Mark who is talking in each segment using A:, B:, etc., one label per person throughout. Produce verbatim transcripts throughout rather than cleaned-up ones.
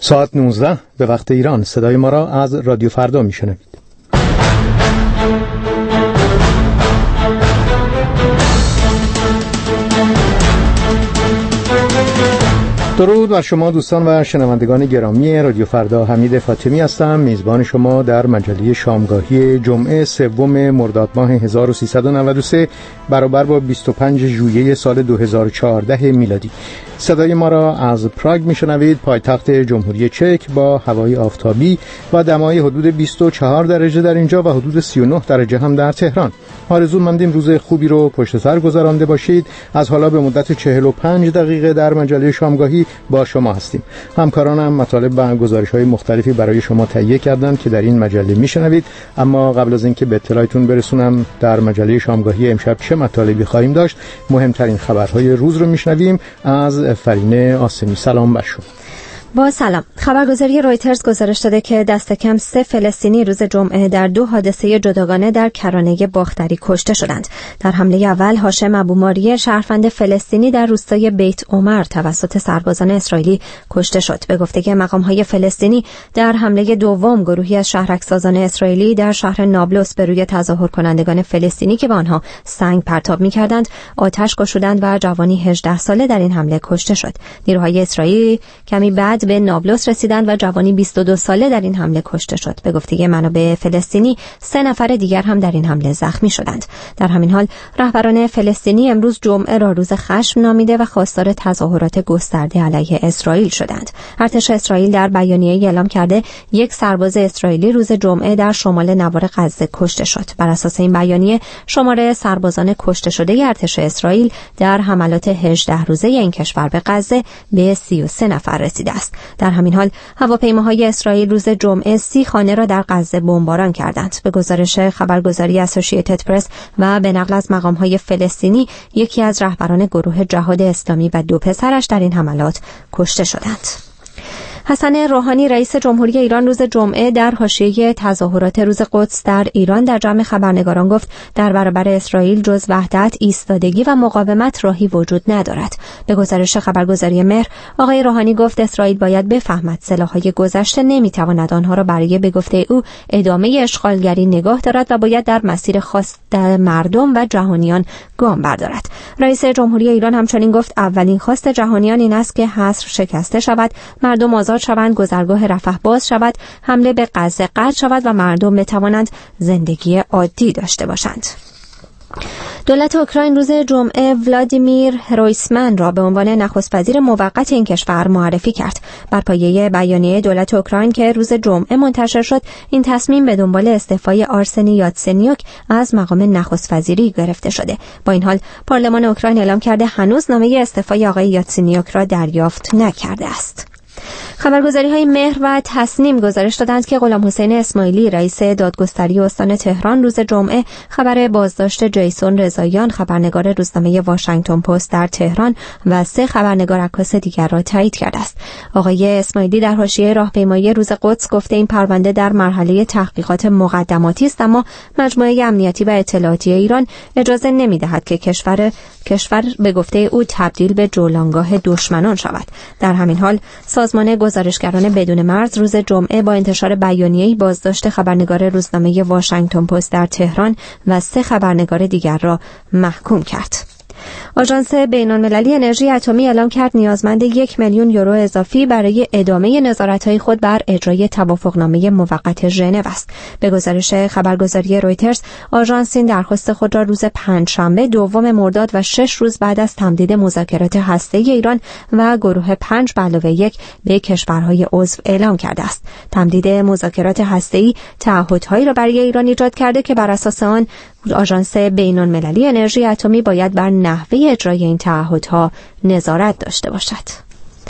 A: ساعت نوزده به وقت ایران. صدای ما را از رادیو فردا میشنوید. درود بر شما دوستان و شنوندگان گرامی رادیو فردا. حمید فاطمی هستم، میزبان شما در مجله شامگاهی جمعه سوم مرداد ماه هزار و سیصد و نود و سه برابر با بیست و پنج ژوئیه سال دو هزار و چهارده میلادی. صدای ما را از پراگ میشنوید، پایتخت جمهوری چک، با هوای آفتابی و دمای حدود بیست و چهار درجه در اینجا و حدود سی و نه درجه هم در تهران. آرزومندیم روز خوبی رو پشت سر گذرانده باشید. از حالا به مدت چهل و پنج دقیقه در مجله شامگاهی با شما هستیم. همکارانم مطالب و گزارش‌های مختلفی برای شما تهیه کردند که در این مجله میشنوید. اما قبل از اینکه به اطلاعتون برسونم در مجله شامگاهی امشب چه مطالبی خواهیم داشت، مهمترین خبرهای روز رو میشنویم از فرینه آسمی. سلام بر شما.
B: با سلام. خبرگزاری رویترز گزارش داده که دست کم سه فلسطینی روز جمعه در دو حادثه جداگانه در کرانه باختری کشته شدند. در حمله اول هاشم ابوماریه، شهروند فلسطینی در روستای بیت عمر، توسط سربازان اسرائیلی کشته شد. به گفته مقام‌های فلسطینی، در حمله دوم گروهی از شهرک‌سازان اسرائیلی در شهر نابلس به روی تظاهر کنندگان فلسطینی که به آنها سنگ پرتاب می‌کردند آتش گشودند و جوانی هجده ساله در این حمله کشته شد. نیروهای اسرائیلی کمی بعد به نابلس رسیدند و جوانی بیست و دو ساله در این حمله کشته شد. به گفته منابع فلسطینی، سه نفر دیگر هم در این حمله زخمی شدند. در همین حال رهبران فلسطینی امروز جمعه را روز خشم نامیده و خواستار تظاهرات گسترده علیه اسرائیل شدند. ارتش اسرائیل در بیانیه‌ای اعلام کرده یک سرباز اسرائیلی روز جمعه در شمال نوار غزه کشته شد. بر اساس این بیانیه، شماره سربازان کشته شده ارتش اسرائیل در حملات هجده روزه این کشور به غزه به سی و سه نفر رسیده است. در همین حال هواپیماهای اسرائیل روز جمعه سی خانه را در غزه بمباران کردند. به گزارش خبرگزاری اسوسییتد پرس و به نقل از مقام‌های فلسطینی، یکی از رهبران گروه جهاد اسلامی و دو پسرش در این حملات کشته شدند. حسن روحانی، رئیس جمهوری ایران، روز جمعه در حاشیه تظاهرات روز قدس در ایران در جمع خبرنگاران گفت در برابر اسرائیل جز وحدت، ایستادگی و مقاومت راهی وجود ندارد. به گزارش خبرگزاری مهر، آقای روحانی گفت اسرائیل باید بفهمد سلاح‌های گذشته نمی‌تواند آنها را برای به گفته او ادامه اشغالگری نگاه دارد و باید در مسیر خاص در مردم و جهانیان گام بردارد. رئیس جمهوری ایران همچنین گفت اولین خواست جهانیان این است که حصر شکسته شود، مردم آزاد شوند، گذرگاه رفح باز شود، حمله به غزه قطع شود و مردم بتوانند زندگی عادی داشته باشند. دولت اوکراین روز جمعه ولادیمیر هرویسمن را به عنوان نخست وزیر موقت این کشور معرفی کرد. بر پایه بیانیه دولت اوکراین که روز جمعه منتشر شد، این تصمیم به دنبال استعفای آرسنی یاتسنیوک از مقام نخست وزیری گرفته شده. با این حال پارلمان اوکراین اعلام کرده هنوز نامه استعفای آقای یاتسنیوک را دریافت نکرده است. خبرگزاری‌های مهر و تصنیم گزارش دادند که غلام حسین اسماعیلی، رئیس دادگستری استان تهران، روز جمعه خبر بازداشت جیسون رضاییان، خبرنگار روزنامه واشنگتن پست در تهران، و سه خبرنگار عکاس دیگر را تایید کرده است. آقای اسماعیلی در حاشیه راهپیمایی روز قدس گفته این پرونده در مرحله تحقیقات مقدماتی است، اما مجموعه امنیتی و اطلاعاتی ایران اجازه نمی‌دهد که کشور کشور به گفته او تبدیل به جولانگاه دشمنان شود. در همین حال سازمان گزارشگران بدون مرز روز جمعه با انتشار بیانیه‌ای بازداشت خبرنگار روزنامه واشنگتن پست در تهران و سه خبرنگار دیگر را محکوم کرد. آژانس بین‌المللی انرژی اتمی اعلام کرد نیازمند یک میلیون یورو اضافی برای ادامه نظارت‌های خود بر اجرای توافقنامه موقت ژنو است. به گزارش خبرگزاری رویترز، آژانس این درخواست خود را روز پنجشنبه دوم مرداد و شش روز بعد از تمدید مذاکرات هسته‌ای ایران و گروه پنج به علاوه یک به کشورهای عضو اعلام کرده است. تمدید مذاکرات هسته‌ای تعهدهایی را برای ایران ایجاد کرده که بر اساس آن آژانس بین‌المللی انرژی اتمی باید بر نحوه اجرای این تعهدها نظارت داشته باشد.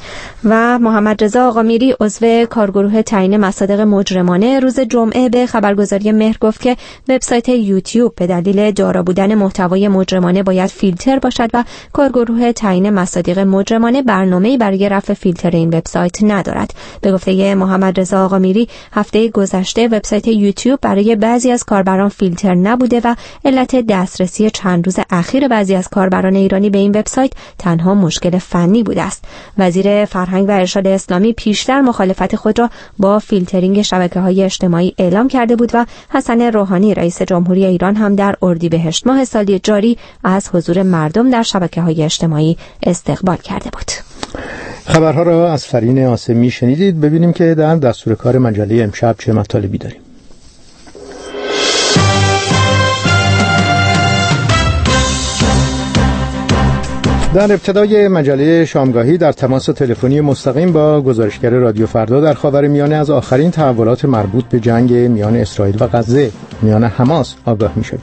B: و محمد رضا آقامیری، عضو کارگروه تعیین مصادیق مجرمانه، روز جمعه به خبرگزاری مهر گفت که وبسایت یوتیوب به دلیل دارا بودن محتوای مجرمانه باید فیلتر باشد و کارگروه تعیین مصادیق مجرمانه برنامه‌ای برای رفع فیلتر این وبسایت ندارد. به گفته محمد رضا آقامیری، هفته گذشته وبسایت یوتیوب برای بعضی از کاربران فیلتر نبوده و علت دسترسی چند روز اخیر بعضی از کاربران ایرانی به این وبسایت تنها مشکل فنی بوده است. وزیر فرهنگ فرهنگ و ارشاد اسلامی پیشتر مخالفت خود را با فیلترینگ شبکه‌های اجتماعی اعلام کرده بود و حسن روحانی رئیس جمهوری ایران هم در اردیبهشت ماه سالی جاری از حضور مردم در شبکه‌های اجتماعی استقبال کرده بود.
A: خبرها را از فرین آسمی شنیدید. ببینیم که در دستور کار مجله امشب چه مطالبی داریم. در ابتدای مجله شامگاهی در تماس تلفنی مستقیم با گزارشگر رادیو فردا در خاورمیانه از آخرین تحولات مربوط به جنگ میان اسرائیل و غزه، میان حماس آگاه می‌شویم.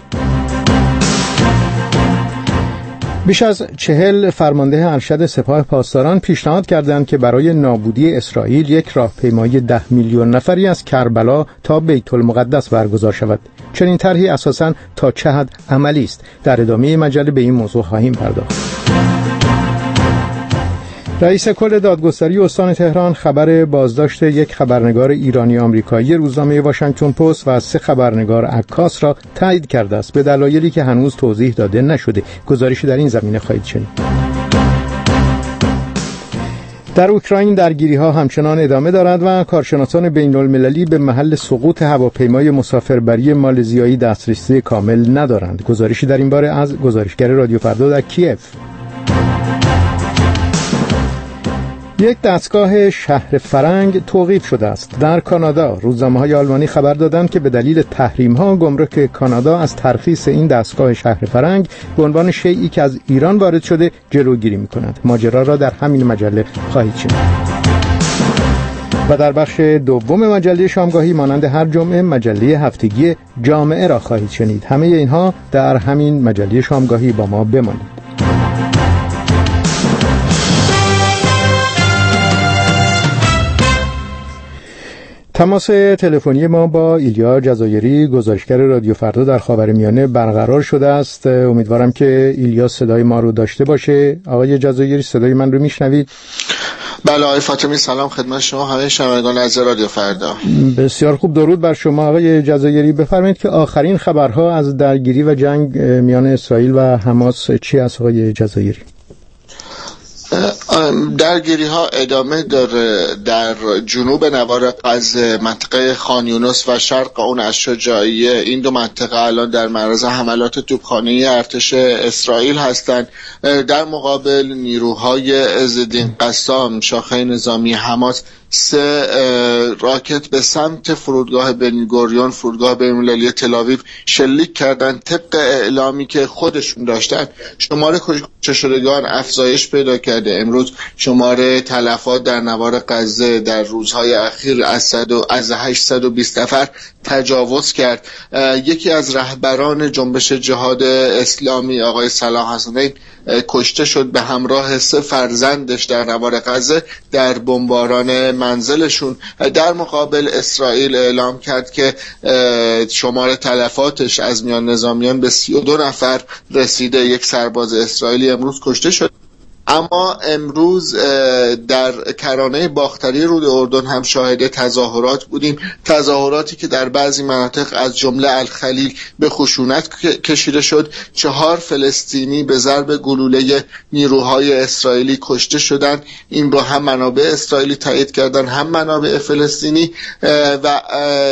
A: بیش از چهل فرمانده ارشد سپاه پاسداران پیشنهاد کردند که برای نابودی اسرائیل یک راهپیمایی ده میلیون نفری از کربلا تا بیت المقدس برگزار شود. چنین طرحی اساساً تا چه حد عملی است؟ در ادامه مجله به این موضوع خواهیم پرداخت. رئیس کل دادگستری استان تهران خبر بازداشت یک خبرنگار ایرانی آمریکایی روزنامه واشنگتن پست و سه خبرنگار عکاس را تایید کرده است به دلایلی که هنوز توضیح داده نشده. گزارشی در این زمینه خواهید شنید. در اوکراین درگیری‌ها همچنان ادامه دارد و کارشناسان بین‌المللی به محل سقوط هواپیمای مسافربری مالزیایی دسترسی کامل ندارند. گزارشی در این باره از گزارشگر رادیو فردا در کیف. یک دستگاه شهر فرنگ توقیف شده است. در کانادا روزنامه‌های آلمانی خبر دادند که به دلیل تحریم‌ها گمرک کانادا از ترخیص این دستگاه شهر فرنگ به عنوان شیئی که از ایران وارد شده جلوگیری می‌کند. ماجرا را در همین مجله خواهید شنید. و در بخش دوم مجله شامگاهی مانند هر جمعه مجله هفتگی جامعه را خواهید شنید. همه اینها در همین مجله شامگاهی با ما بمانید. تماس تلفنی ما با ایلیا جزایری گزارشگر رادیو فردا در خاورمیانه برقرار شده است. امیدوارم که ایلیا صدای ما رو داشته باشه. آقای جزایری صدای من رو میشنوید؟
C: بله آقای فاطمی، سلام خدمت شما همه شنوندگان از رادیو فردا.
A: بسیار خوب، درود بر شما آقای جزایری. بفرمایید که آخرین خبرها از درگیری و جنگ میان اسرائیل و حماس چی است آقای جزایری؟
C: درگیری ها ادامه داره در جنوب نوار غزه، منطقه خان یونس و شرق اون از شجاعیه. این دو منطقه الان در معرض حملات توپخانه‌ای ارتش اسرائیل هستند. در مقابل نیروهای عزالدین قسام شاخه نظامی حماس سه راکت به سمت فرودگاه بن گوریون، فرودگاه بین‌المللی تل‌آویو شلیک کردن. طبق اعلامی که خودشون داشتن شماره کشته شدگان افزایش پیدا کرده. امروز شماره تلفات در نوار غزه در روزهای اخیر از صد و از هشتصد و بیست نفر تجاوز کرد. یکی از رهبران جنبش جهاد اسلامی آقای صلاح حسنین کشته شد به همراه سه فرزندش در نوار غزه در بمباران منزلشون. در مقابل اسرائیل اعلام کرد که شمار تلفاتش از میان نظامیان به سی و دو نفر رسیده. یک سرباز اسرائیلی امروز کشته شد. اما امروز در کرانه باختری رود اردن هم شاهد تظاهرات بودیم، تظاهراتی که در بعضی مناطق از جمله الخلیل به خشونت کشیده شد. چهار فلسطینی به ضرب گلوله نیروهای اسرائیلی کشته شدند. این رو هم منابع اسرائیلی تایید کردن هم منابع فلسطینی و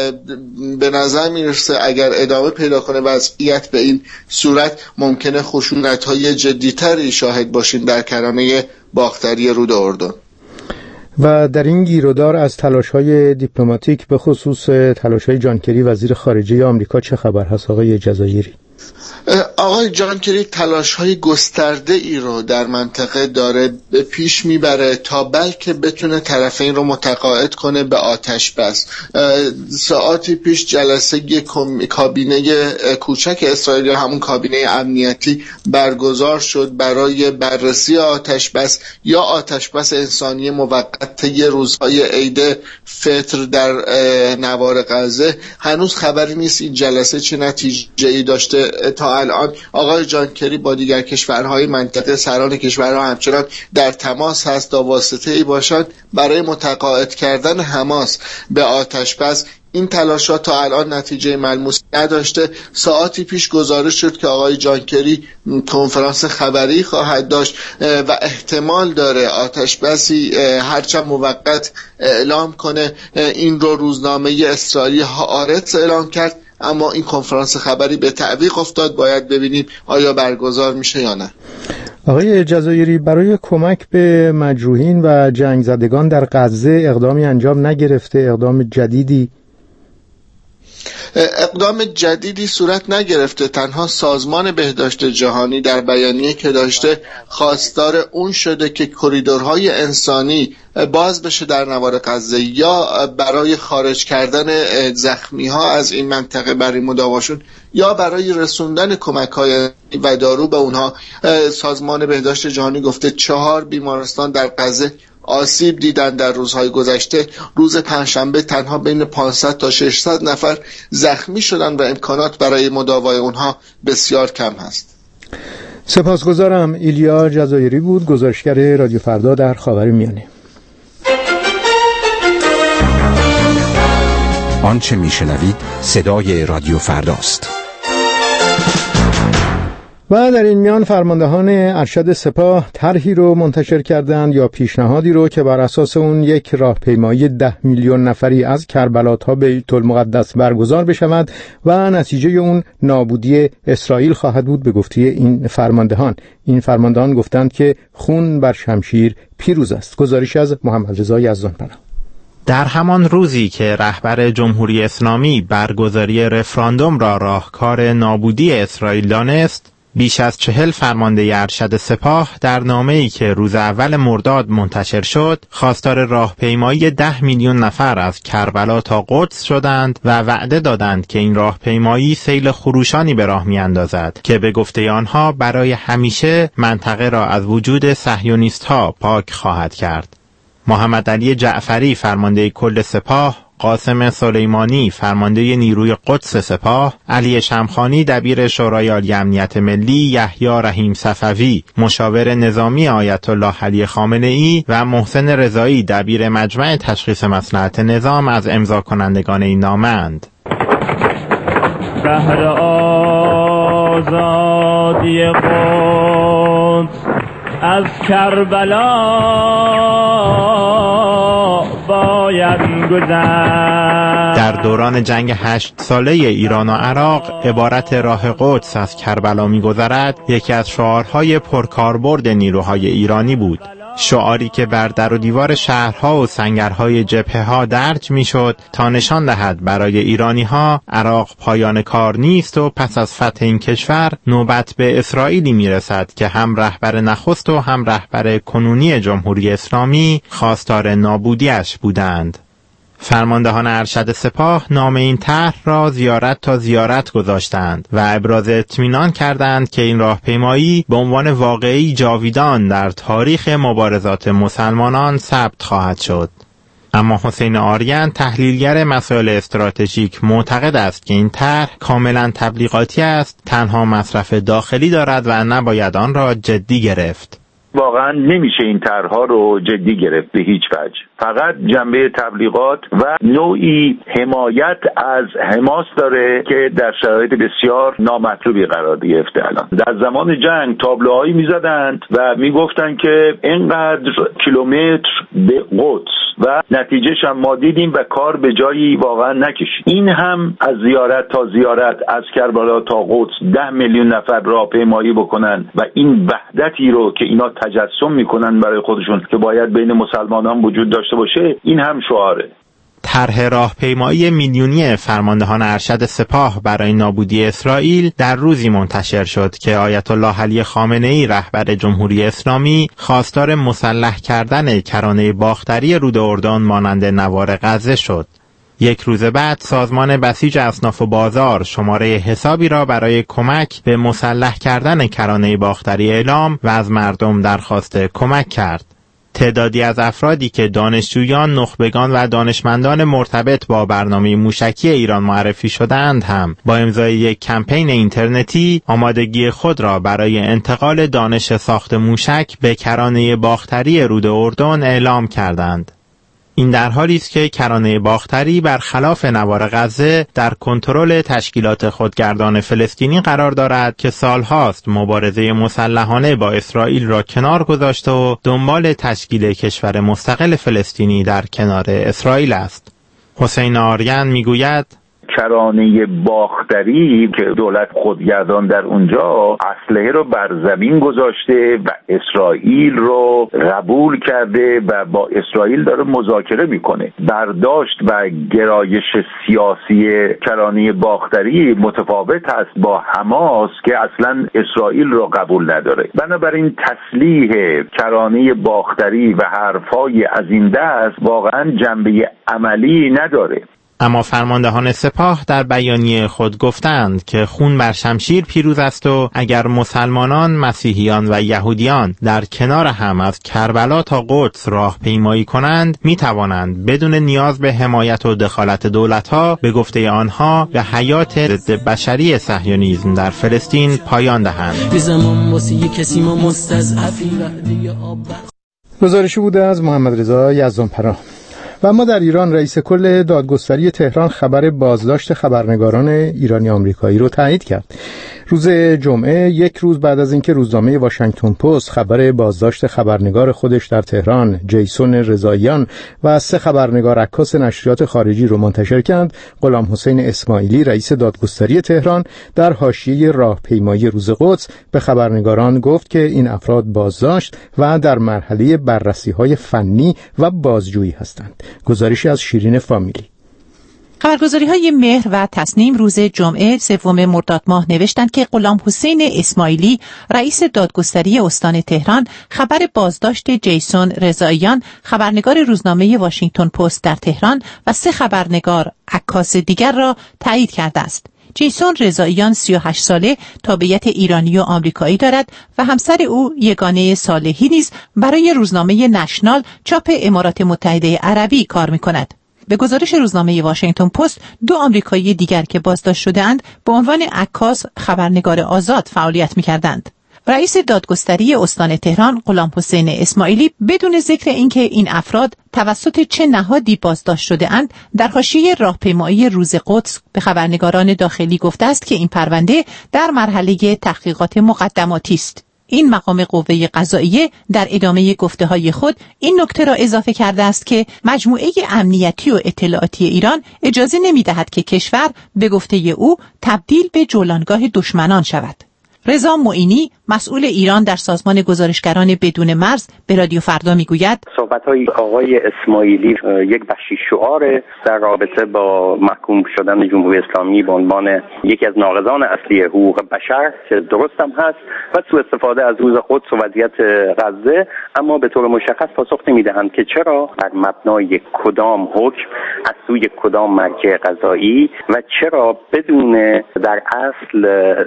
C: به نظر میرسه اگر ادامه پیدا کنه وضعیت به این صورت ممکنه خشونت‌های جدی‌تری شاهد باشیم در کرانه باختری رود اردن.
A: و در این گیرودار از تلاش‌های دیپلماتیک به خصوص تلاش‌های جان کری وزیر خارجه آمریکا چه خبر هست آقای جزایری؟
C: آقای جان کری تلاش‌های گسترده ای رو در منطقه داره به پیش میبره تا بلکه بتونه طرفین رو متقاعد کنه به آتش بس. ساعتی پیش جلسه کابینه کوچک اسرائیل یا همون کابینه امنیتی برگزار شد برای بررسی آتش بس یا آتش بس انسانی موقت یه روزهای عید فطر در نوار غزه. هنوز خبری نیست این جلسه چه نتیجه‌ای داشته تا الان. آقای جان کری با دیگر کشورهای منطقه، سران کشورها همچنان در تماس هست تا واسطه‌ای باشند برای متقاعد کردن حماس به آتش بس این تلاشات تا الان نتیجه ملموس نداشته. ساعتی پیش گزارش شد که آقای جان کری کنفرانس خبری خواهد داشت و احتمال داره آتش بسی هرچند موقت اعلام کنه. این رو روزنامه اسرائیلی هآرتز اعلام کرد، اما این کنفرانس خبری به تعویق افتاد. باید ببینیم آیا برگزار میشه یا نه.
A: آقای جزایری، برای کمک به مجروحین و جنگ زدگان در غزه اقدامی انجام نگرفته؟ اقدام جدیدی
C: اقدام جدیدی صورت نگرفته. تنها سازمان بهداشت جهانی در بیانیه که داشته خواستار اون شده که کریدورهای انسانی باز بشه در نوار غزه، یا برای خارج کردن زخمی ها از این منطقه برای مداواشون، یا برای رسوندن کمک های و دارو به اونها. سازمان بهداشت جهانی گفته چهار بیمارستان در غزه آسیب دیدن در روزهای گذشته. روز پنجشنبه تنها بین پانصد تا ششصد نفر زخمی شدن و امکانات برای مداوای اونها بسیار کم هست.
A: سپاسگزارم. ایلیا جزایری بود، گزارشگر رادیو فردا در خاورمیانه.
D: آنچه میشنوید صدای رادیو فرداست.
A: و در این میان فرماندهان ارشد سپاه طرحی رو منتشر کردند یا پیشنهادی رو که بر اساس اون یک راهپیمایی ده میلیون نفری از کربلا تا بیت المقدس برگزار بشود و نتیجه اون نابودی اسرائیل خواهد بود. به گفته این فرماندهان این فرماندهان گفتند که خون بر شمشیر پیروز است. گزارش از محمد رضا یزدانپناه.
E: در همان روزی که رهبر جمهوری اسلامی برگزاری رفراندوم را راهکار نابودی اسرائیل دانست، بیش از چهل فرمانده ارشد سپاه در نامه‌ای که روز اول مرداد منتشر شد، خواستار راهپیمایی ده میلیون نفر از کربلا تا قدس شدند و وعده دادند که این راهپیمایی سیل خروشانی به راه می‌اندازد که به گفته آنها برای همیشه منطقه را از وجود صهیونیست‌ها پاک خواهد کرد. محمد علی جعفری فرمانده کل سپاه، قاسم سلیمانی فرمانده نیروی قدس سپاه، علی شمخانی دبیر شورای عالی امنیت ملی، یحیی رحیم صفوی مشاور نظامی آیت الله علی خامنه‌ای و محسن رضایی دبیر مجمع تشخیص مصلحت نظام از امضا کنندگان این نامه‌اند.
F: شهر آزادی قدس از کربلا باید گذشت.
E: در دوران جنگ هشت ساله ایران و عراق عبارت راه قدس از کربلا می‌گذرد یکی از شعارهای پرکاربرد نیروهای ایرانی بود. شعاری که بر در و دیوار شهرها و سنگرهای جبهه‌ها درج می‌شد تا نشان دهد برای ایرانی‌ها عراق پایان کار نیست و پس از فتح این کشور نوبت به اسرائیلی می‌رسد که هم رهبر نخست و هم رهبر کنونی جمهوری اسلامی خواستار نابودیش بودند. فرماندهان ارشد سپاه نام این طرح را زیارت تا زیارت گذاشتند و ابراز اطمینان کردند که این راهپیمایی به عنوان واقعی جاویدان در تاریخ مبارزات مسلمانان ثبت خواهد شد. اما حسین آریان تحلیلگر مسائل استراتژیک معتقد است که این طرح کاملا تبلیغاتی است، تنها مصرف داخلی دارد و نباید آن را جدی گرفت.
G: واقعا نمیشه این طرح‌ها رو جدی گرفت به هیچ وجه. فقط جنبه تبلیغات و نوعی حمایت از حماس داره که در شرایط بسیار نامطلوبی قرار گرفته. الان در زمان جنگ تابلوهایی میزدند و میگفتند که اینقدر کیلومتر به قدس و نتیجهش هم ما دیدیم و کار به جایی واقعا نکشید. این هم از زیارت تا زیارت، از کربلا تا قدس ده میلیون نفر راهپیمایی بکنن و این وحدتی رو که اینا تجسم میکنن برای خودشون که باید بین مسلمانان وجود داشته باشه، این هم شعاره.
E: طرح راهپیمایی میلیونی فرماندهان ارشد سپاه برای نابودی اسرائیل در روزی منتشر شد که آیت الله علی خامنه‌ای رهبر جمهوری اسلامی خواستار مسلح کردن کرانه باختری رود اردن مانند نوار غزه شد. یک روز بعد سازمان بسیج اصناف و بازار شماره حسابی را برای کمک به مسلح کردن کرانه باختری اعلام و از مردم درخواست کمک کرد. تعدادی از افرادی که دانشجویان، نخبگان و دانشمندان مرتبط با برنامه موشکی ایران معرفی شدند هم با امضای یک کمپین اینترنتی آمادگی خود را برای انتقال دانش ساخت موشک به کرانه باختری رود اردن اعلام کردند. این در حالی است که کرانه باختری برخلاف نوار غزه در کنترل تشکیلات خودگردان فلسطینی قرار دارد که سالهاست مبارزه مسلحانه با اسرائیل را کنار گذاشته و دنبال تشکیل کشور مستقل فلسطینی در کنار اسرائیل است. حسین آریان میگوید
G: کرانه باختری که دولت خودگردان در اونجا اسلحه رو بر زمین گذاشته و اسرائیل رو قبول کرده و با اسرائیل داره مذاکره میکنه. برداشت و گرایش سیاسی کرانه باختری متفاوت است با حماس که اصلا اسرائیل رو قبول نداره. بنابراین تسلیح کرانه باختری و حرفای از این دست واقعا جنبه عملی نداره.
E: اما فرماندهان سپاه در بیانیه خود گفتند که خون بر شمشیر پیروز است و اگر مسلمانان، مسیحیان و یهودیان در کنار هم از کربلا تا قدس راه پیمایی کنند، می توانند بدون نیاز به حمایت و دخالت دولت‌ها به گفته آنها به حیات ضد بشری صهیونیسم در فلسطین پایان دهند.
A: گزارشی بوده از محمد رضا یزدانپناه. و اما در ایران رئیس کل دادگستری تهران خبر بازداشت خبرنگاران ایرانی آمریکایی رو تایید کرد. روز جمعه، یک روز بعد از اینکه روزنامه واشنگتن پست خبر بازداشت خبرنگار خودش در تهران جیسون رضاییان و سه خبرنگار عکاس نشریات خارجی رو منتشر کرد، غلام حسین اسماعیلی رئیس دادگستری تهران در حاشیه راهپیمایی روز قدس به خبرنگاران گفت که این افراد بازداشت و در مرحله بررسی‌های فنی و بازجویی هستند. گزارشی از شیرین فامیلی.
H: خبرگزاری‌های مهر و تصنیم روز جمعه سوم مرداد ماه نوشتند که غلام حسین اسماعیلی رئیس دادگستری استان تهران خبر بازداشت جیسون رضاییان خبرنگار روزنامه واشنگتن پست در تهران و سه خبرنگار عکاس دیگر را تایید کرده است. جیسون رضاییان سی و هشت ساله، تابعیت ایرانی و آمریکایی دارد و همسر او یگانه صالحی نیز برای روزنامه نشنال چاپ امارات متحده عربی کار می‌کند. به گزارش روزنامه واشنگتن پست، دو آمریکایی دیگر که بازداشت شده‌اند به عنوان عکاس خبرنگار آزاد فعالیت می‌کردند. رئیس دادگستری استان تهران غلام حسین اسماعیلی بدون ذکر اینکه این افراد توسط چه نهادی بازداشت شده‌اند، در حاشیه راهپیمایی روز قدس به خبرنگاران داخلی گفته است که این پرونده در مرحله تحقیقات مقدماتی است. این مقام قوه قضاییه در ادامه گفته‌های خود این نکته را اضافه کرده است که مجموعه امنیتی و اطلاعاتی ایران اجازه نمی‌دهد که کشور به گفته او تبدیل به جولانگاه دشمنان شود. رضا معینی مسئول ایران در سازمان گزارشگران بدون مرز به رادیو فردا میگوید
I: صحبت‌های آقای اسماعیلی یک بخشی شعار در رابطه با محکوم شدن جمهوری اسلامی به عنوان یکی از ناقضان اصلی حقوق بشر که درست هم هست و سوء استفاده از روز قدس و وضعیت غزه، اما به طور مشخص پاسخ نمی‌دهند که چرا بر مبنای کدام حکم از سوی کدام مرجع قضایی و چرا بدون در اصل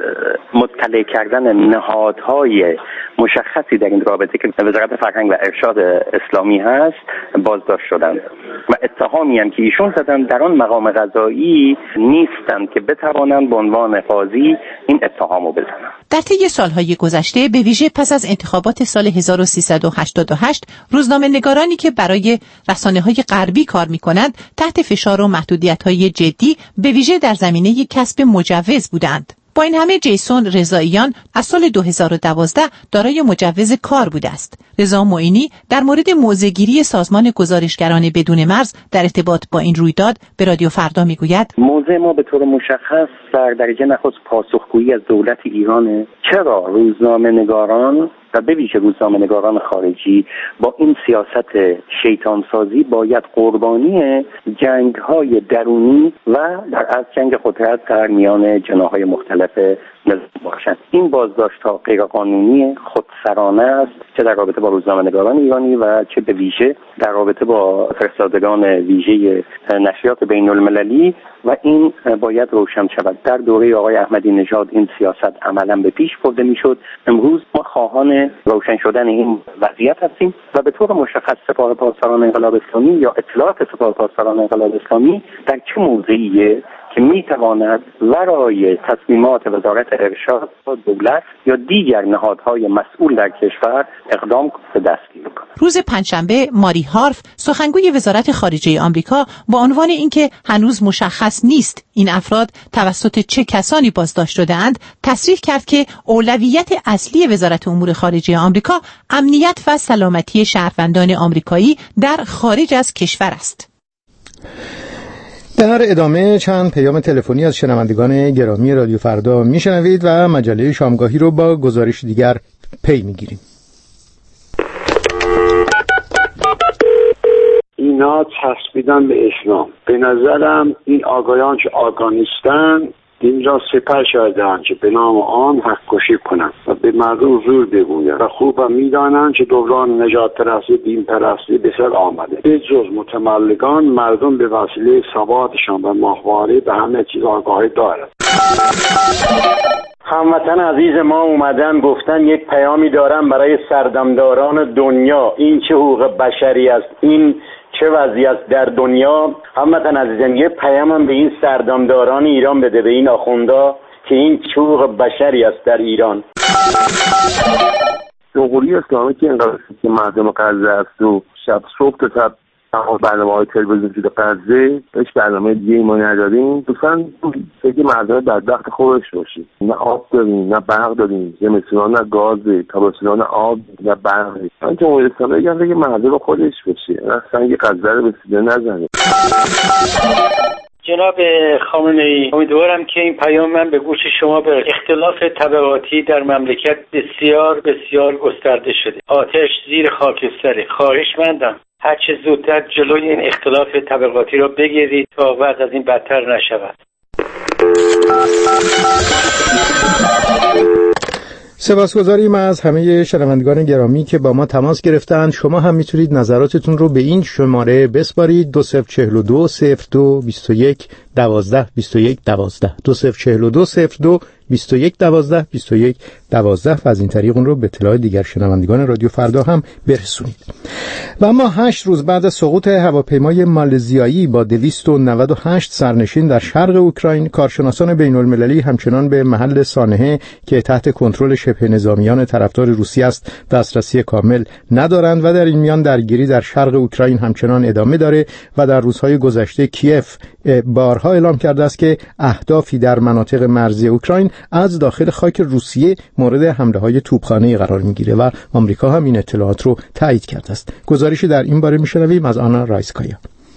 I: مطلع کردن نهادهای مشخصی در این رابطه که وزارت فرهنگ و ارشاد اسلامی هست بازداشت شدند و اتهامی هم که ایشون زدن در آن مقام قضایی نیستند که بتوانند به عنوان قاضی این اتهامو بزنند.
H: در طی سالهای گذشته به ویژه پس از انتخابات سال هزار و سیصد و هشتاد و هشت روزنامه‌نگارانی که برای رسانه‌های غربی کار می‌کنند تحت فشار و محدودیت‌های جدی به ویژه در زمینه کسب مجوز بودند. با این همه جیسون رضاییان از سال دو هزار و دوازده دارای مجوز کار بوده است. رضا معینی در مورد موضع‌گیری سازمان گزارشگران بدون مرز در ارتباط با این رویداد به رادیو فردا میگوید
I: موضع ما به طور مشخص در درجه نخست پاسخگویی از دولت ایرانه. چرا روزنامه‌نگاران و به ویژه روزنامه‌نگاران خارجی با این سیاست شیطانسازی باید قربانی جنگ‌های درونی و در از جنگ قدرت در میان جناح‌های مختلف نظام باشند. این بازداشت‌ها غیرقانونی، خودسرانه است، چه در رابطه با روزنامه‌نگاران ایرانی و چه به ویژه در رابطه با فرستادگان ویژه نشریات بین‌المللی و این باید روشن شود. در دوره آقای احمدی نژاد این سیاست عملاً به پیش برده میشد. امروز ما خواهان روشن شدن این وضعیت هستیم و به طور مشخص سپاه پاسداران انقلاب اسلامی یا اطلاعات سپاه پاسداران انقلاب اسلامی در چه موضعیه که میتواند ورای تصمیمات وزارت ارشاد دولت یا دیگر نهادهای مسئول در کشور اقدام به دستگیری کند.
H: روز پنجشنبه ماری هارف سخنگوی وزارت خارجه آمریکا با عنوان اینکه هنوز مشخص نیست این افراد توسط چه کسانی بازداشت شده‌اند تصریح کرد که اولویت اصلی وزارت امور خارجه آمریکا امنیت و سلامتی شهروندان آمریکایی در خارج از کشور است.
A: در ادامه چند پیام تلفنی از شنوندگان گرامی رادیو فردا میشنوید و مجله شامگاهی رو با گزارش دیگر پی میگیریم.
J: اینا چسبیدن به اسلام. به نظرم این آقایان که آگاه نیستن دین را سپر شدند که به نام آن حق کشی کنند و به مردم زور بگویند و خوبم میدانند که دوران نجات پرستی دین پرستی به سر آمده. به جز متملکان مردم به وسیله ثباتشان و ماهواره به همه چیز آگاهی دارند.
K: هموطن عزیز ما اومدن گفتن یک پیامی دارم برای سردمداران دنیا. این چه حقوق بشری است؟ این چه وضعی است در دنیا؟ هموطن عزیزم یه پیامم به این سردمداران ایران بده، به این آخوندا، که این چه حقوق بشری است در ایران.
L: جمهوری اسلامی که اینقدر که مردم غزه است و شب صبح تا شب تمام برنامه‌های تلویزیون شده غزه، هیچ برنامه دیگه ما نداریم. دوستان فکر مردم بدبخت خودش باشید. نه آب داریم، نه برق داریم، زمستونا نه گاز، تابستونا نه آب، نه برق. من جمهوری اسلامی میگم فکر مردم خودش باشه، نه سنگ غزه رو به سینه نزنه.
K: جناب خامنه‌ای، امیدوارم که این پیام من به گوش شما برسه. اختلاف طبقاتی در مملکت بسیار بسیار گسترده شده. آتش زیر خاکستره. خواهشمندم هر چه زودتر جلوی این اختلاف طبقاتی را بگیرید تا وضع از این بدتر نشود.
A: سپاسگزاریم از همه شنوندگان گرامی که با ما تماس گرفتند. شما هم میتونید نظراتتون رو به این شماره بسپارید: دو صفر چهل دو صفر دو بیست و یک دوازده بیست و یک دوازده دو صفر چهل دو صفر دو بیست و یک دوازده بیست و یک دوازده و از این طریق اون رو به اطلاع دیگر شنوندگان رادیو فردا هم برسونید. و اما هشت روز بعد از سقوط هواپیمای مالزیایی با دویست و نود و هشت سرنشین در شرق اوکراین، کارشناسان بین المللی همچنان به محل سانحه که تحت کنترل شبه نظامیان طرفدار روسیه است دسترسی کامل ندارند و در این میان درگیری در شرق اوکراین همچنان ادامه داره و در روزهای گذشته کیف بارها اعلام کرده است که اهدافی در مناطق مرزی اوکراین از داخل خاک روسیه مورد حمله‌های توپخانه‌ای قرار می‌گیره و آمریکا هم این اطلاعات رو تایید کرده است. گزارشی در این باره می‌شنویم از آنا رایسکایا.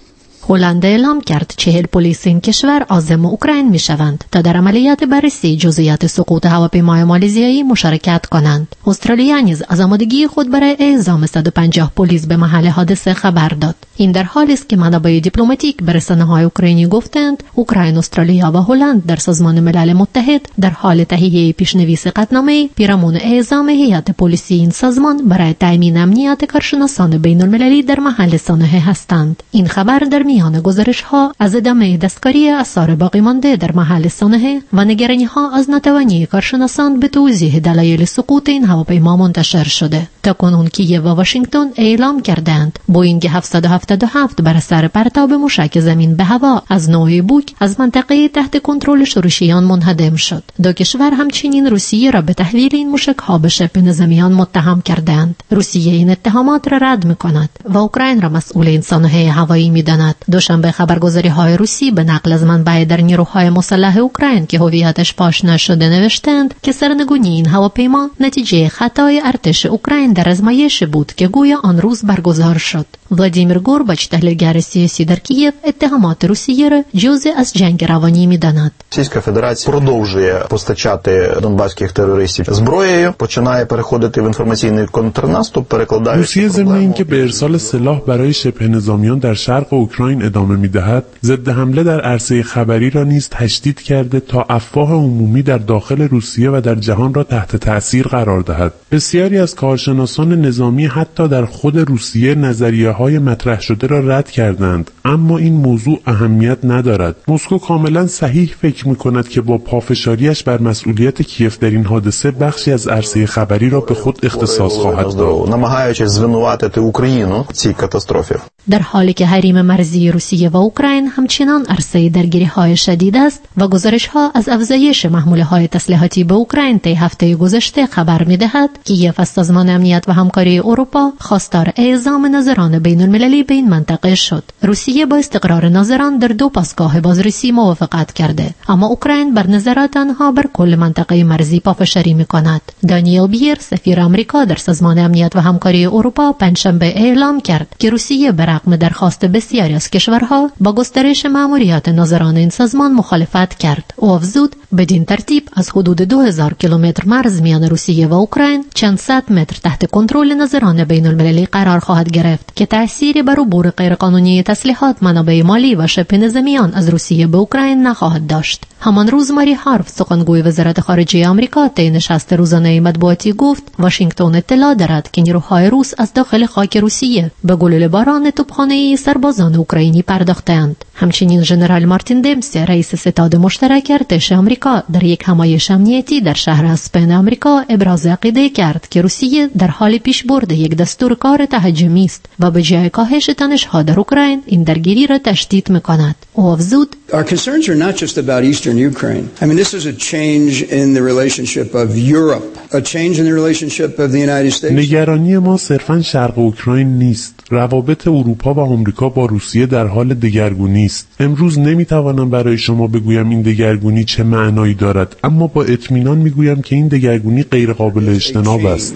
M: هلند اعلام کرد چهل پلیس این کشور عازم اوکراین می شوند تا در عملیات بررسی جزئیات سقوط هواپیمای مالزیایی مشارکت کنند. استرالیا نیز از آمادگی خود برای اعزام صد و پنجاه پلیس به محل حادثه خبر داد. این در حالی است که منابع دیپلماتیک به رسانه‌های اوکراینی گفتند اوکراین، استرالیا و هلند در سازمان ملل متحد در حال تهیه پیشنویس قطعنامه‌ای پیرامون اعزام هیئت پلیسی این سازمان برای تأمین امنیت کارشناسان بین‌المللی در محل سانحه هستند. این خبر در میان گزارش‌ها از ادامه دستکاری آثار باقی مانده در محل سانحه و نگرانی‌ها از ناتوانی کارشناسان به توضیح دلایل سقوط این هواپیما منتشر شده. تاکنون کیف و واشنگتن اعلام کردند بوئینگ هفتصد و هفتاد و هفت بر اثر پرتاب موشک زمین به هوا از نوع بوک از منطقه تحت کنترل شورشیان منهدم شد. دو کشور همچنین روسیه را به تحویل این موشک‌ها به شبه نظامیان متهم کردند. روسیه این اتهامات را رد می‌کند و اوکراین را مسئول این سانحه هوایی می‌داند. دوشنبه خبرگزاری‌های روسی به نقل از منبع در نیروهای مسلح اوکراین که هویتش فاش نشده نوشتند که سرنگونی این هواپیما نتیجه خطای ارتش اوکراین در آزمایش بود که گویا آن روز برگزار شد. ولادیمیر گورباچ، تحلیلگر سیاسی در کیف، اتهامات روسیه را جزء از جنگ روانی می‌داند.
N: Російська Федерація продовжує постачати донбаських терористів зброєю, починає переходити в інформаційний контрнаступ, перекладаючи
O: روسیه ضمن اینکه به ارسال سلاح برای شبه نظامیان در شرق اوکراین ادامه می‌دهد، ضد حمله در عرصه خبری را نیز تشدید کرده تا افواه عمومی در داخل روسیه و در جهان را تحت تأثیر قرار دهد. بسیاری از کارشناسان نظامی حتی در خود روسیه نظریه ادعاهای مطرح شده را رد کردند، اما این موضوع اهمیت ندارد. مسکو کاملا صحیح فکر می‌کند که با پافشاریش بر مسئولیت کیف در این حادثه بخشی از عرصه خبری را به خود اختصاص خواهد داد.
N: намагаючись звинуватити Україну в цій катастрофі.
M: در حالی که حریم مرزی روسیه و اوکراین همچنان عرصه درگیری‌های شدید است و گزارش‌ها از افزایش محموله‌های تسلیحاتی به اوکراین طی هفته گذشته خبر می‌دهد، کیف از سازمان امنیت و همکاری اروپا خواستار اعزام ناظران بین‌المللی به این منطقه شد. روسیه با استقرار ناظران در دو پاسگاه بازرسی موافقت کرده، اما اوکراین بر نظارت آنها بر کل منطقه مرزی پافشاری می‌کند. دانیل بیر، سفیر آمریکا در سازمان امنیت و همکاری اروپا، پنجشنبه اعلام کرد که روسیه بر رغم درخواست بسیاری از کشورها با گسترش مأموریت ناظران این سازمان مخالفت کرد. او افزود بدین ترتیب از حدود دو هزار کیلومتر مرز میان روسیه و اوکراین چند صد متر تحت کنترل ناظران بین المللی قرار خواهد گرفت که تأثیری بر عبور غیرقانونی تسلیحات، منابع مالی و شبه نظامیان از روسیه به اوکراین نخواهد داشت. همان روز ماری هارف، سخنگوی وزارت خارجه آمریکا، طی نشست روزانه مطبوعاتی گفت واشنگتن اطلاع دارد که نیروهای روس از داخل خاک روسیه به گلوله باران توپخانه‌ای سربازان اوکراینی پرداختند. همچنین ژنرال مارتین دمسی، رئیس ستاد مشترک ارتش آمریکا، در یک همایش امنیتی در شهر اسپن آمریکا ابراز عقیده کرد که روسیه در حال پیشبرد یک دستور کار تهاجمی است و به جای کاهش تنش‌ها در اوکراین این درگیری را تشدید می‌کند. او افزود
P: Our concerns are not just about eastern Ukraine. I mean, this is a change in the relationship of Europe, a change in the relationship of the United States.
O: نگرانی ما صرفاً شرق اوکراین نیست. روابط اروپا و آمریکا با روسیه در حال دگرگونی است. امروز نمیتوانم برای شما بگویم این دگرگونی چه معنایی دارد، اما با اطمینان میگویم که این دگرگونی غیر قابل اجتناب است.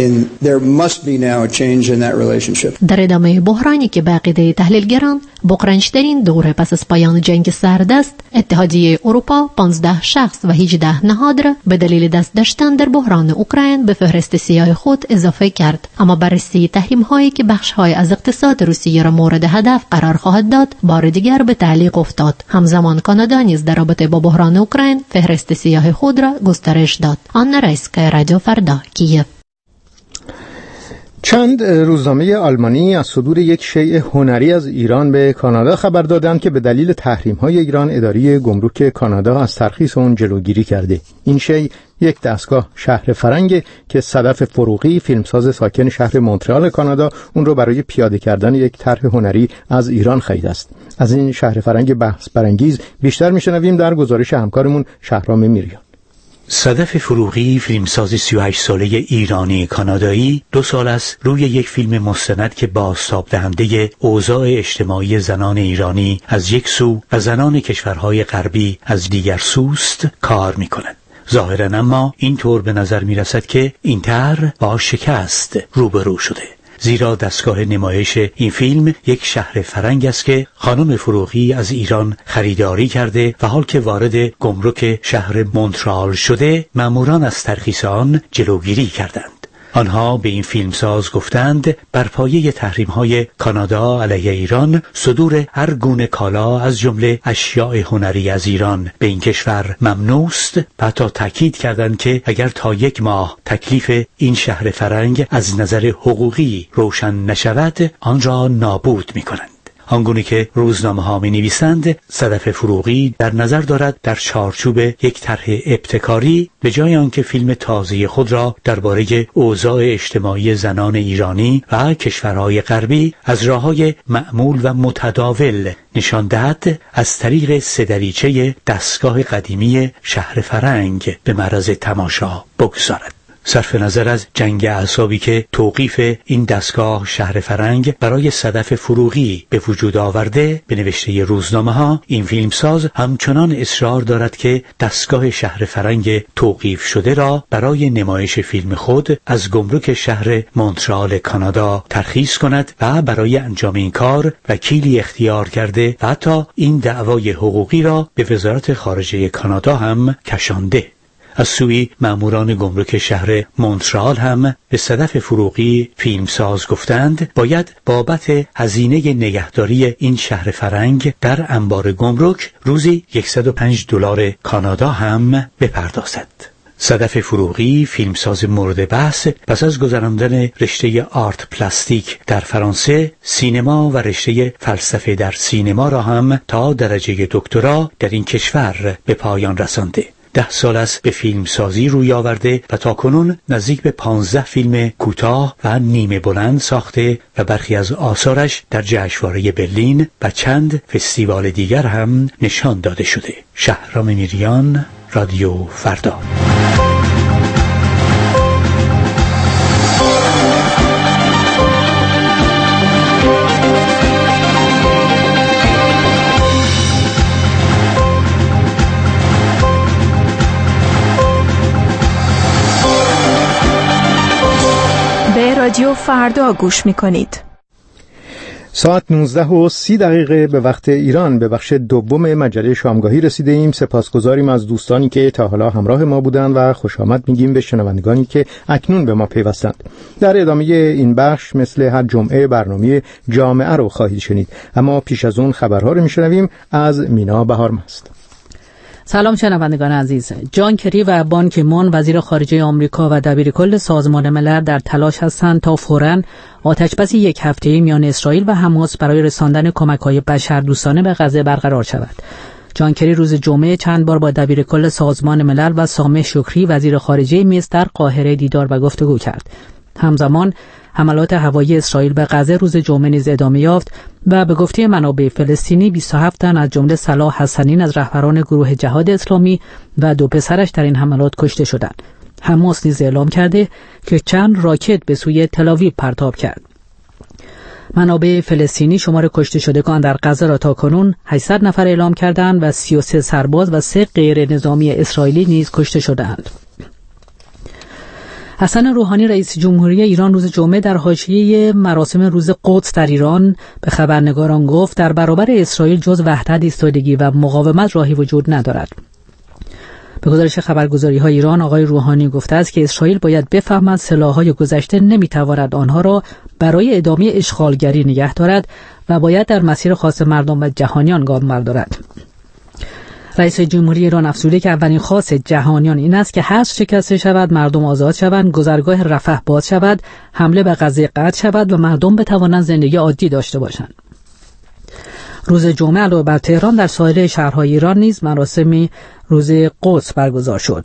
M: در ادامه بحرانی که به عقیده تحلیلگران بغرنج‌ترین دوره پس از پایان جنگ سرد است، اتحادیه اروپا پانزده شخص و هجده نهاد را به دلیل دست داشتن در بحران اوکراین به فهرست سیاه خود اضافه کرد، اما بررسی تحریم‌هایی که بخش‌های از اقتصاد روسیه را مورد هدف قرار خواهد داد بار دیگر به تعلیق افتاد. همزمان کانادا نیز در رابطه با بحران اوکراین فهرست سیاه خود را گسترش داد. آن رایسکا، رادیو فردا، کیف.
A: چند روزنامه آلمانی از صدور یک شیء هنری از ایران به کانادا خبر دادند که به دلیل تحریم‌های ایران اداره گمرک کانادا از ترخیص آن جلوگیری کرده. این شیء یک دستگاه شهر فرنگ که صدف فروغی، فیلمساز ساکن شهر مونترال کانادا، اون رو برای پیاده کردن یک طرح هنری از ایران خرید است. از این شهر فرنگ بحث برانگیز بیشتر میشنویم در گزارش همکارمون شهرام میریان.
Q: صدف فروغی، فیلمساز سی و هشت ساله ایرانی کانادایی، دو سال است روی یک فیلم مستند که بازتاب دهنده اوضاع اجتماعی زنان ایرانی از یک سو و زنان کشورهای غربی از دیگر سوست کار می‌کند. ظاهراً اما اینطور به نظر می‌رسد که این طرح با شکست روبرو شده، زیرا دستگاه نمایش این فیلم یک شهر فرنگ است که خانم فروغی از ایران خریداری کرده و حال که وارد گمرک شهر مونترال شده، ماموران از ترخیص آن جلوگیری کردند. آنها به این فیلمساز گفتند بر پایه تحریم‌های کانادا علیه ایران، صدور هر گونه کالا از جمله اشیاء هنری از ایران به این کشور ممنوع است و حتی تاکید کردند که اگر تا یک ماه تکلیف این شهر فرنگ از نظر حقوقی روشن نشود، آن را نابود می‌کنند. آنگونه که روزنامه ها می نویسند، صدف فروغی در نظر دارد در چارچوب یک طرح ابتکاری به جای آنکه فیلم تازه خود را درباره اوضاع اجتماعی زنان ایرانی و کشورهای غربی از راه‌های معمول و متداول نشان دهد، از طریق سه دریچه دستگاه قدیمی شهر فرنگ به معرض تماشا بگذارد. صرف نظر از جنگ اعصابی که توقیف این دستگاه شهر فرنگ برای صدف فروغی به وجود آورده، به نوشته روزنامه ها این فیلمساز همچنان اصرار دارد که دستگاه شهر فرنگ توقیف شده را برای نمایش فیلم خود از گمرک شهر مونترال کانادا ترخیص کند و برای انجام این کار وکیلی اختیار کرده و حتی این دعوای حقوقی را به وزارت خارجه کانادا هم کشانده. از سوی ماموران گمرک شهر مونترال هم به صدف فروغی فیلمساز گفتند باید بابت هزینه نگهداری این شهر فرنگ در انبار گمرک روزی صد و پنج دلار کانادا هم بپردازد. صدف فروغی، فیلمساز مورد بحث، پس از گذراندن رشته آرت پلاستیک در فرانسه، سینما و رشته فلسفه در سینما را هم تا درجه دکترا در این کشور به پایان رسانده. ده سال است به فیلمسازی روی آورده و تا کنون نزدیک به پانزده فیلم کوتاه و نیمه بلند ساخته و برخی از آثارش در جشنواره برلین و چند فستیوال دیگر هم نشان داده شده. شهرام میریان، رادیو فردا.
B: به رادیو فردا گوش می‌کنید.
A: ساعت نوزده و سی دقیقه به وقت ایران به بخش دوم مجله شامگاهی رسیده ایم. سپاسگزاریم از دوستانی که تا حالا همراه ما بودند و خوش آمد میگیم به شنوندگانی که اکنون به ما پیوستند. در ادامه این بخش مثل هر جمعه برنامه جامعه رو خواهید شنید، اما پیش از اون خبرها رو میشنویم از مینا بهارمست.
R: سلام شنوندگان عزیز. جان کری و بان کی مون وزیر خارجه آمریکا و دبیرکل سازمان ملل در تلاش هستند تا فوراً آتشبس یک هفته‌ای میان اسرائیل و حماس برای رساندن کمک‌های بشردوستانه به غزه برقرار شود. جان کری روز جمعه چند بار با دبیرکل سازمان ملل و سامح شکری وزیر خارجه مصر در قاهره دیدار و گفتگو کرد. همزمان حملات هوایی اسرائیل به غزه روز جمعه نیز ادامه یافت و به گفته منابع فلسطینی بیست و هفت تن از جمله صلاح حسنین از رهبران گروه جهاد اسلامی و دو پسرش در این حملات کشته شدند. حماس نیز اعلام کرده که چند راکت به سوی تل‌آویو پرتاب کرد. منابع فلسطینی شمار کشته شدگان در غزه را تاکنون هشتصد نفر اعلام کردند و سی و سه سرباز و سه غیر نظامی اسرائیلی نیز کشته شدند. حسن روحانی رئیس جمهوری ایران روز جمعه در حاشیه مراسم روز قدس در ایران به خبرنگاران گفت در برابر اسرائیل جز وحدت، ایستادگی و مقاومت راهی وجود ندارد. به گزارش خبرگزاری‌های ایران آقای روحانی گفته است که اسرائیل باید بفهمد سلاح‌های گذشته نمی‌تواند آنها را برای ادامه اشغالگری نگه دارد و باید در مسیر خاص مردم و جهانیان گام بردارد. رئیس جمهوری ایران افزوده که اولین خواست جهانیان این است که حصر شکسته شود، مردم آزاد شوند، گذرگاه رفح باز شود، حمله به غزه قطع شود و مردم بتوانند زندگی عادی داشته باشند. روز جمعه علاوه بر تهران در سایر شهرهای ایران نیز مراسم روز قدس برگزار شد.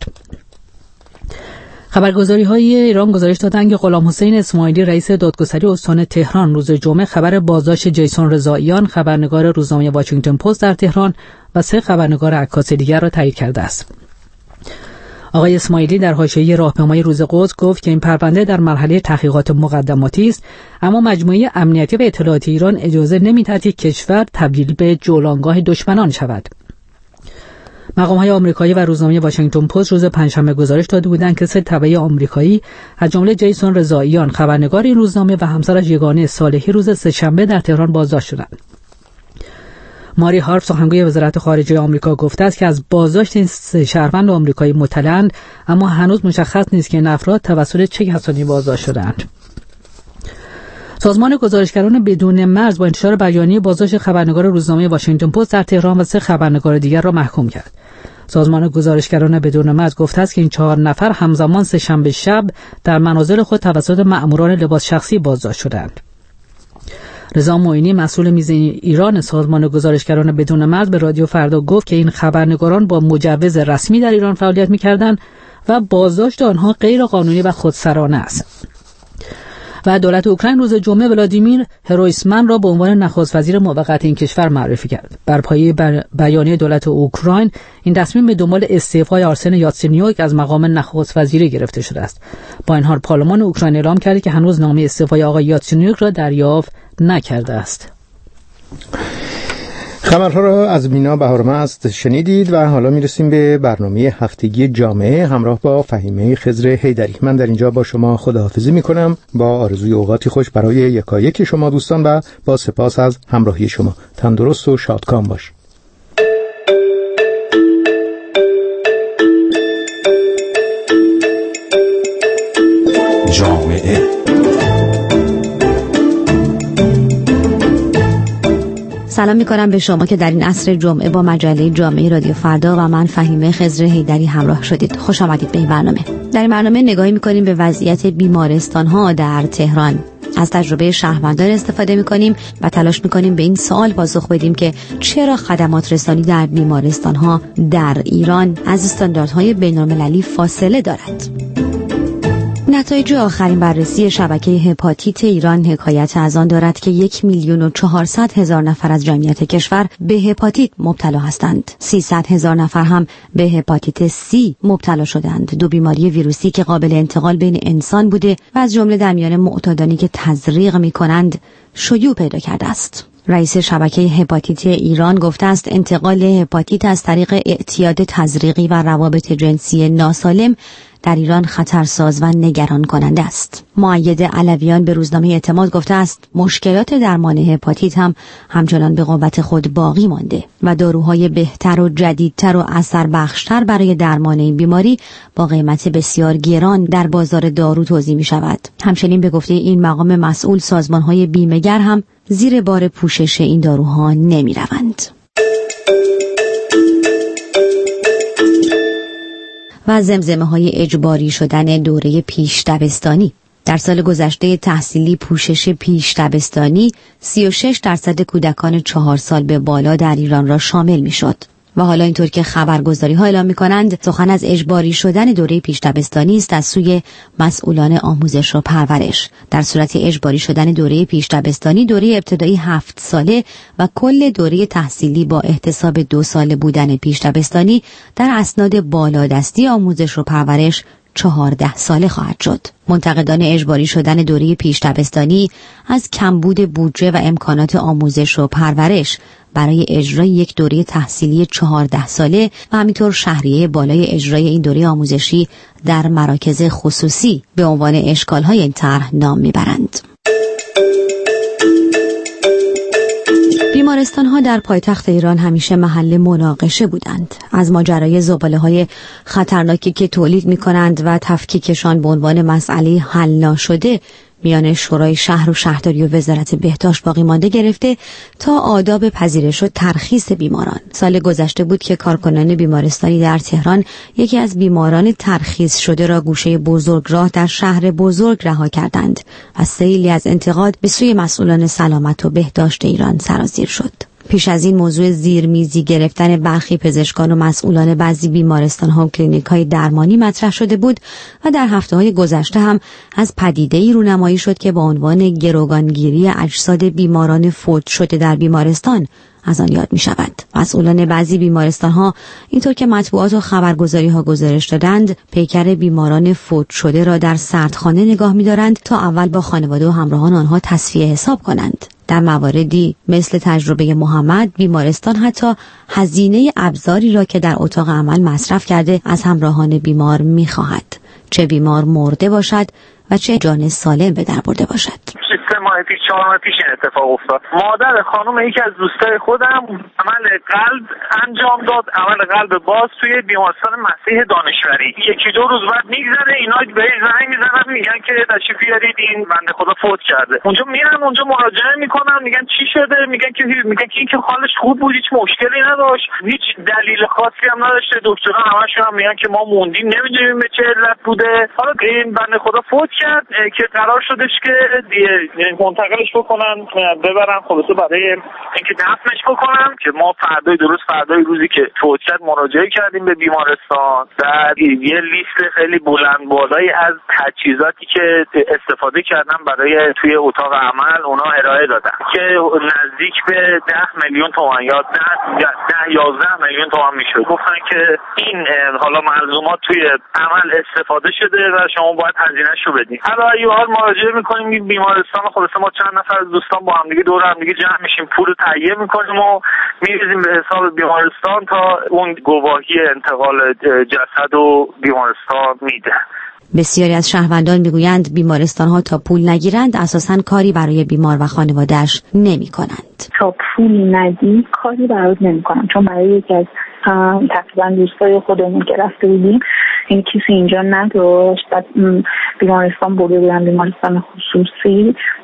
R: خبرگزاری‌های ایران گزارش دادند که غلام حسین اسماعیلی رئیس دادگستری استان تهران روز جمعه خبر بازداشت جیسون رضاییان خبرنگار روزنامه واشنگتن پست در تهران و سه خبرنگار عکاس دیگر را تایید کرده است. آقای اسماعیلی در حاشیه راهپیمایی روز قدس گفت که این پرونده در مرحله تحقیقات مقدماتی است، اما مجموعه امنیتی و اطلاعاتی ایران اجازه نمی‌دهد که کشور تبدیل به جولانگاه دشمنان شود. مقام‌های آمریکایی و روزنامه واشنگتن پست روز پنجشنبه گزارش داده بودند که سه تبعی آمریکایی از جمله جیسون رضاییان خبرنگار این روزنامه و همسرش یگانه صالحی روز سه‌شنبه در تهران بازداشت شدند. ماری هارپ سخنگوی وزارت خارجه آمریکا گفته است که از بازداشت این سه شهروند آمریکایی مطلع‌اند، اما هنوز مشخص نیست که این افراد توسط چه کسانی بازداشت شده‌اند. سازمان گزارشگران بدون مرز با انتشار بیانیه بازداشت خبرنگار روزنامه واشنگتن پست در تهران و سه خبرنگار دیگر را محکوم کرد. سازمان گزارشگران بدون مرز گفته است که این چهار نفر همزمان سه شنبه شب در منازل خود توسط مأموران لباس شخصی بازداشت شدند. رضا معینی مسئول میز ایران سازمان گزارشگران بدون مرز به رادیو فردا گفت که این خبرنگاران با مجوز رسمی در ایران فعالیت می‌کردند و بازداشت آنها غیر قانونی و خودسرانه است. و دولت اوکراین روز جمعه ولادیمیر هرویسمن را به عنوان نخست وزیر موقت این کشور معرفی کرد. بر پایه بیانیه دولت اوکراین این تصمیم به دنبال استعفای آرسن یاتسنیوک از مقام نخست وزیری گرفته شده است. با این حال پارلمان اوکراین اعلام کرده که هنوز نامه استعفای آقای یاتسنیوک را دریافت نکرده است.
A: خبرها را از مینا بهارمست شنیدید و حالا میرسیم به برنامه هفتگی جامعه همراه با فهیمه خضر حیدری. من در اینجا با شما خداحافظی میکنم با آرزوی اوقاتی خوش برای یکایک شما دوستان و با سپاس از همراهی شما. تندرست و شادکام باش.
D: جامعه
B: سلام میکنم به شما که در این عصر جمعه با مجله جامعه رادیو فردا و من فهیمه خضر حیدری همراه شدید. خوش آمدید به این برنامه. در این برنامه نگاهی میکنیم به وضعیت بیمارستان‌ها در تهران. از تجربه شهروندان استفاده میکنیم و تلاش میکنیم به این سوال پاسخ بدیم که چرا خدمات رسانی در بیمارستان‌ها در ایران از استانداردهای بین‌المللی فاصله دارد. نتایج آخرین بررسی شبکه هپاتیت ایران حکایت از آن دارد که یک میلیون و چهارصد هزار نفر از جمعیت کشور به هپاتیت مبتلا هستند. سیصد هزار نفر هم به هپاتیت سی مبتلا شدند، دو بیماری ویروسی که قابل انتقال بین انسان بوده و از جمله در میان معتادانی که تزریق می‌کنند شیوع پیدا کرده است. رئیس شبکه هپاتیت ایران گفته است انتقال هپاتیت از طریق اعتیاد تزریقی و روابط جنسی ناسالم در ایران خطرساز و نگران کننده است. مؤید علویان به روزنامه اعتماد گفته است مشکلات درمان هپاتیت هم همچنان به قوت خود باقی مانده و داروهای بهتر و جدیدتر و اثر بخشتر برای درمان این بیماری با قیمت بسیار گران در بازار دارو توزیع می شود. همچنین به گفته این مقام مسئول سازمانهای بیمه‌گر هم زیر بار پوشش این داروها نمی روند. و زمزمه های اجباری شدن دوره پیش دبستانی. در سال گذشته تحصیلی پوشش پیش دبستانی سی و شش درصد کودکان چهار سال به بالا در ایران را شامل می شد. و حالا اینطور که خبرگزاری ها اعلام می کنند سخن از اجباری شدن دوره پیش دبستانی است از سوی مسئولان آموزش و پرورش. در صورت اجباری شدن دوره پیش دبستانی دوره ابتدایی هفت ساله و کل دوره تحصیلی با احتساب دو ساله بودن پیش دبستانی در اسناد بالادستی آموزش و پرورش چهارده ساله خواهد شد. منتقدان اجباری شدن دوره پیش دبستانی از کمبود بودجه و امکانات آموزش و پرورش برای اجرای یک دوره تحصیلی چهارده ساله و همینطور شهریه بالای اجرای این دوره آموزشی در مراکز خصوصی به عنوان اشکال‌های این طرح نام میبرند. بیمارستان‌ها در پایتخت ایران همیشه محل مناقشه بودند. از ماجرای زباله‌های خطرناکی که تولید می‌کنند و تفکیکشان به عنوان مسئله حل ناشده میان شورای شهر و شهرداری و وزارت بهداشت باقی مانده گرفته تا آداب پذیرش و ترخیص بیماران. سال گذشته بود که کارکنان بیمارستانی در تهران یکی از بیماران ترخیص شده را گوشه بزرگراه در شهر بزرگ رها کردند و سیلی از انتقاد به سوی مسئولان سلامت و بهداشت ایران سرازیر شد. پیش از این موضوع زیرمیزی گرفتن برخی پزشکان و مسئولان بعضی بیمارستان‌ها و کلینیک‌های درمانی مطرح شده بود و در هفته‌های گذشته هم از پدیده‌ای رونمایی شد که با عنوان گروگانگیری اجساد بیماران فوت شده در بیمارستان از آن یاد می شود. مسئولان بعضی بیمارستان‌ها اینطور که مطبوعات و خبرگزاری‌ها گزارش دادند پیکر بیماران فوت شده را در سردخانه نگاه می دارند تا اول با خانواده و همراهان آنها تصفیه حساب کنند. در مواردی مثل تجربه محمد بیمارستان حتی هزینه ابزاری را که در اتاق عمل مصرف کرده از همراهان بیمار می خواهد، چه بیمار مرده باشد و چه جان سالم به در برده باشد.
S: سه ماه پیش چهار ماه پیش این اتفاق افتاد. مادر خانم یکی از دوستای خودم عمل قلب انجام داد، عمل قلب باز توی بیمارستان مسیح دانشوری. یکی دو روز بعد میگذره اینا بهش زنگ میزنن میگن که تشریف بیارید این بنده خدا فوت کرده. اونجا میرن اونجا مراجعه میکنن میگن چی شده، میگن که میگن که این که حالش خوب بود، هیچ مشکلی نداشت، هیچ دلیل خاصی هم نداشته. دکترها همشون هم میگن که ما موندیم نمیدونیم به چه علت بوده. حالا این بنده خدا فوت کرد که قرار شدش که منتقلش بکنن ببرن خلاصه برای اینکه دفنش بکنن که ما فردای درست فردای روزی که فوت کرد مراجعه کردیم به بیمارستان. در یه لیست خیلی بلند بالایی از تجهیزاتی که استفاده کردن برای توی اتاق عمل اونا ارائه دادن که نزدیک به ده میلیون تومان یا ده یازده میلیون تومان میشد. گفتن که این حالا ملزومات توی عمل استفاده شده و شما باید هزینه‌شو بدین. حالا ایوال مراجعه میکنیم بیمارستان خلاصه ما چند نفر از دوستان با هم دیگه دور هم دیگه جمع میشیم، پول رو تهیه میکنیم و میریزیم به حساب بیمارستان تا اون گواهی انتقال جسد و بیمارستان میده.
B: بسیاری از شهروندان میگویند بیمارستان‌ها تا پول نگیرند اساساً کاری برای بیمار و خانواده‌اش نمی‌کنند.
T: تا پول ندی کاری برات نمی‌کنم، چون برای یکی از تقریبا دوستای خودمون که رفته بودیم این کسی اینجا نداشت، بعد بیمارستان برده بودن بیمارستان خصوصی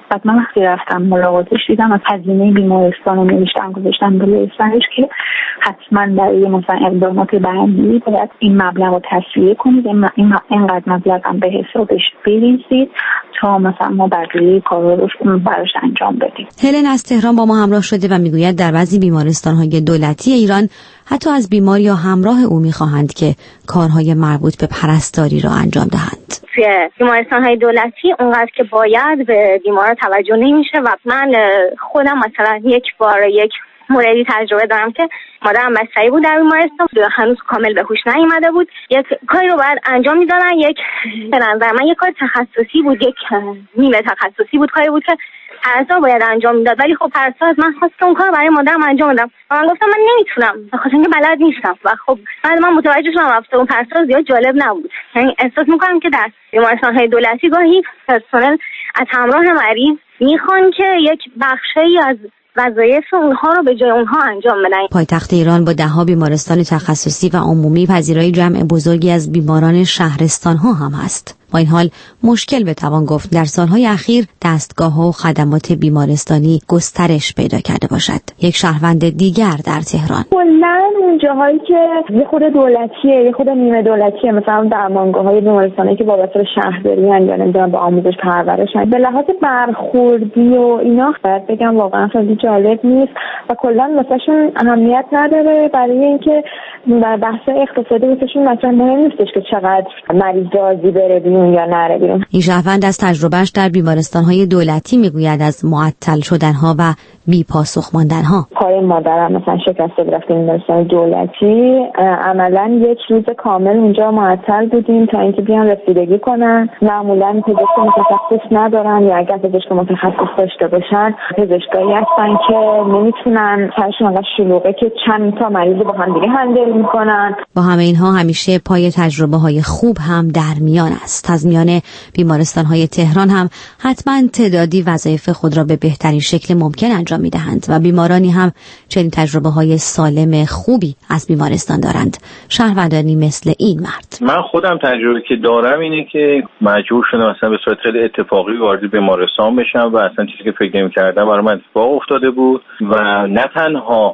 T: بعد من وقتی رفتم ملاقاتش دیدم از هزینه بیمارستان رو نوشتم گذاشتم بالای اسمش که حتما برای مثلا اقدامات بعدی باید این مبلغ رو تسویه کنید، این اینقدر مبلغ هم به حسابش بریزید تا مثلا ما بقیه کارا رو براش انجام بدیم.
U: هلن از تهران با ما همراه شده و میگوید در بعضی بیمارستان‌های دولتی ایران حتی از بیمار یا همراه او می‌خواهند که کارهای مربوط به پرستاری را انجام دهند.
V: توی بیمارستان‌های دولتی اونقدر که باید به بیمارا توجه نمیشه و من خودم مثلا یک بار یک موردی تجربه دارم که مادرم بستری بود در بیمارستان، هنوز کامل به هوش نیامده بود، یک کاری رو باید انجام میدادن، یک به نظر من یک کار تخصصی بود، یک نیمه تخصصی بود، کاری بود که پرستار باید انجام میداد، ولی خب پرستار از من خواست که اون کار برای مادرم انجام بدم و من گفتم من نمیتونم بخاطر اینکه بلد نیستم و خب بعد من متوجه شدم رفته اون پرستار زیاد جالب نبود. یعنی احساس میکنم که در بیمارستان‌های دولتی گاهی پرسنل از همراه مریض میخوان که یک بخشی از وظایف اونها رو به جای اونها انجام بدن.
U: پایتخت ایران با ده‌ها بیمارستان تخصصی و عمومی پذیرای جمع بزرگی از بیماران شهرستان‌ها هم هست. با این حال مشکل بتوان گفت در سالهای اخیر دستگاه‌ها و خدمات بیمارستانی گسترش پیدا کرده باشد. یک شهروند دیگر در تهران:
T: کلاً اون جاهایی که یه خود دولتیه، یه خود نیمه دولتیه، مثلا درمانگاه‌های بیمارستانی که وابسته به شهرداری ان یا نمی‌دونم به آموزش پرورش ان، به لحاظ برخوردی و اینا باید بگم واقعا خیلی جالب نیست و کلاً واسهشون اهمیت نداره، برای اینکه در بحث اقتصادی واسهشون مثلا مهم نیستش که چقدر مریض راضی بره بیرون یا نره بیرون.
U: این شهروند از تجربهش در بیمارستان‌های دولتی میگوید از معطل شدن‌ها و بی پاسخ ماندن‌ها.
T: پای مادرم مثلا شکسته رفتیم بیمارستان دولتی، عملاً یک روز کامل اونجا معطل بودیم تا اینکه بیان رسیدگی کنن. معمولاً پزشک متخصص ندارن یا اگر پزشک متخصص داشته باشن پزشکایی هستن که نمیتونن، سرشون انقدر شلوغه که چند تا مریض با هم دیگه هندل میکنن.
U: با همه اینها همیشه پای تجربه‌های خوب هم در میان است. از میان بیمارستان‌های تهران هم حتما تعدادی وظایف خود را به بهترین شکل ممکن انجام می‌دهند و بیمارانی هم چنین تجربه‌های سالم خوبی از بیمارستان دارند. شهروندانی مثل این مرد:
G: من خودم تجربه که دارم اینه که مجبور شدم مثلا به صورت خیلی اتفاقی وارد بیمارستان بشم و اصلا چیزی که فکر نمی‌کردم برای من اتفاق افتاده بود و نه تنها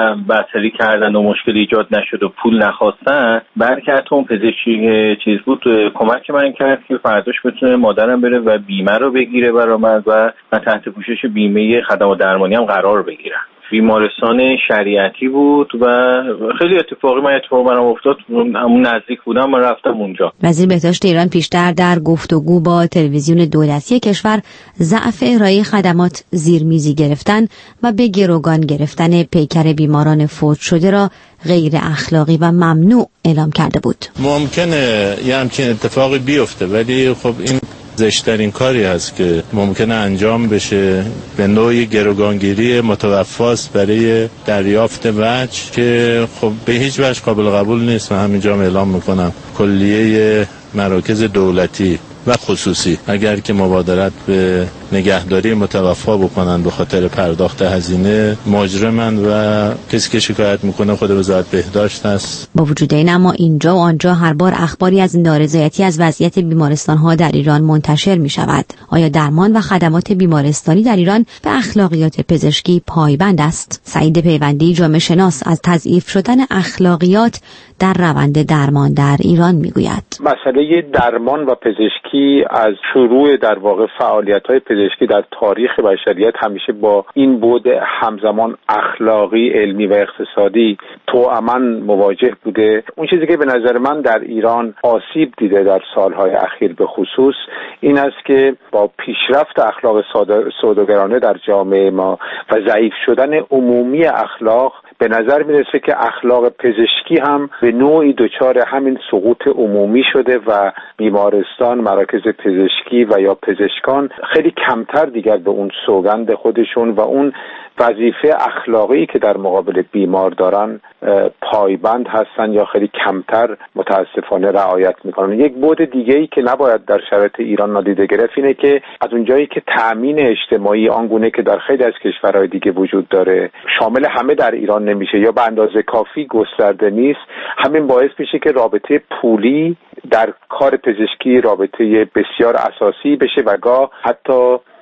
G: بطری کردن و مشکل ایجاد نشد و پول نخواستن، بلکه حتی اون پزشکی چیز بود کمک من کرد که فرداش بتونه مادرم بره و بیمه رو بگیره برای من و من تحت پوشش بیمه خدمات درمانی هم قرار بگیرم. بیمارستان شریعتی بود و خیلی اتفاقی من اتفاق برام افتاد، همون نزدیک بودم، من رفتم اونجا.
U: وزیر بهداشت ایران پیشتر در گفتگو با تلویزیون دولتی کشور ضعف ارائه خدمات زیرمیزی گرفتن و به گروگان گرفتن پیکر بیماران فوت شده را غیر اخلاقی و ممنوع اعلام کرده بود.
W: ممکنه یه همچین اتفاقی بیفته ولی خب این زشترین کاری هست که ممکنه انجام بشه، به نوعی گروگانگیری متوفاست برای دریافت وجه که خب به هیچ وجه قابل قبول نیست و همینجا اعلام میکنم کلیه مراکز دولتی و خصوصی اگر که مبادرت به نگهداری متوفا بکنن به خاطر پرداخت هزینه، مجرمن و کسی که شکایت میکنه خود وزارت بهداشت است.
U: با وجود این اما اینجا و آنجا هر بار اخباری از نارضایتی از وضعیت بیمارستان‌ها در ایران منتشر می‌شود. آیا درمان و خدمات بیمارستانی در ایران به اخلاقیات پزشکی پایبند است؟ سعید پیوندی جامعه شناس از تضعیف شدن اخلاقیات در روند درمان در ایران میگوید.
X: مسئله درمان و پزشکی از شروع در واقع فعالیت‌های پزشکی در تاریخ بشریت همیشه با این بعد همزمان اخلاقی، علمی و اقتصادی توأماً مواجه بوده. اون چیزی که به نظر من در ایران آسیب دیده در سالهای اخیر به خصوص این است که با پیشرفت اخلاق سوداگرانه در جامعه ما و ضعیف شدن عمومی اخلاق به نظر میرسه که اخلاق پزشکی هم به نوعی دچار همین سقوط عمومی شده و بیمارستان، مراکز پزشکی و یا پزشکان خیلی کمتر دیگر به اون سوگند خودشون و اون وظیفه اخلاقی که در مقابل بیمار دارن پایبند هستن یا خیلی کمتر متاسفانه رعایت میکنن. یک بعد دیگه‌ای که نباید در شرایط ایران نادیده گرفت اینه که از اونجایی که تأمین اجتماعی آنگونه که در خیلی از کشورهای دیگه وجود داره شامل همه در ایران نمیشه یا به اندازه کافی گسترده نیست، همین باعث میشه که رابطه پولی در کار پزشکی رابطه بسیار اساسی بشه و گاه حتی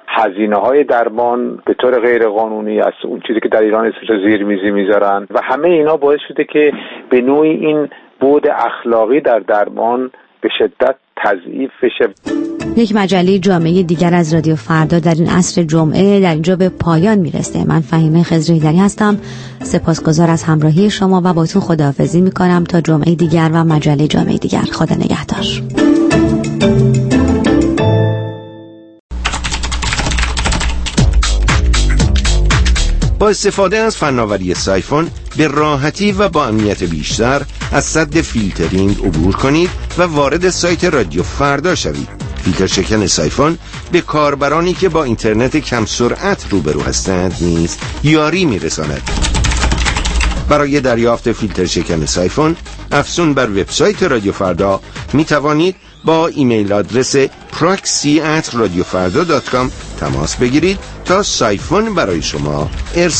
X: هزینه های درمان به طور غیر قانونی از اون چیزی که در ایران اسمش زیرمیزی میذارن و همه اینا باعث شده که به نوعی این بعد اخلاقی در درمان به شدت تضعیف بشه.
U: یک مجله جامعه دیگر از رادیو فردا در این عصر جمعه در اینجا به پایان میرسه. من فهیمه خضرهیدری هستم. سپاسگزار از همراهی شما و باتون خداحافظی میکنم تا جمعه دیگر و مجله جامعه دیگر. خدا نگهدار.
C: با استفاده از فناوری سایفون به راحتی و با امنیت بیشتر از سد فیلترینگ عبور کنید و وارد سایت رادیو فردا شوید. فیلتر شکن سایفون به کاربرانی که با اینترنت کم سرعت روبرو هستند نیز یاری میرساند. برای دریافت فیلتر شکن سایفون افزون بر وبسایت رادیو فردا می توانید با ایمیل آدرس proxy at radiofarda dot com تماس بگیرید تا سایفون برای شما ارسال